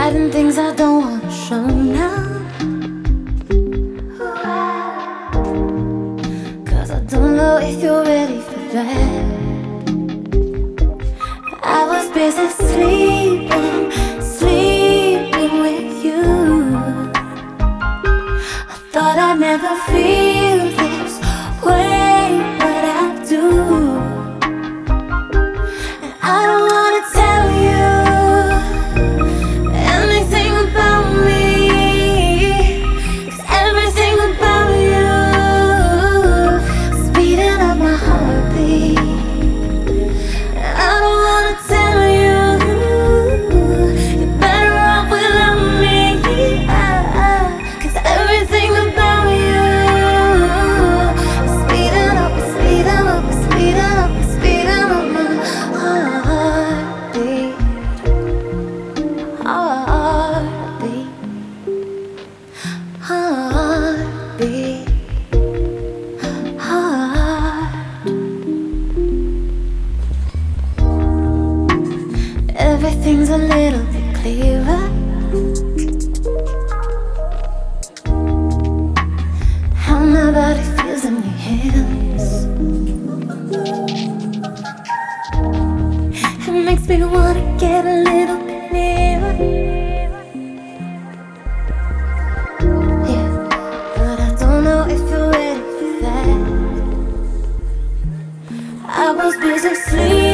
hiding things I don't wanna show now. 'Cause I don't know if you're ready for that. I was busy sleeping with you. I thought I'd never feel this way, but I do. And I don't wanna tell you anything about me, 'cause everything about you is speeding up my heartbeat. And I don't wanna tell you you're better off without me, 'cause everything about you is speeding up, it's speeding up, it's speeding up, it's speeding up my heartbeat. Heartbeat, heartbeat, heart. Everything's a little bit clearer. How my body feels in your hands. It makes me wanna get a little bit nearer. Yeah, but I don't know if you're ready for that. I was busy sleeping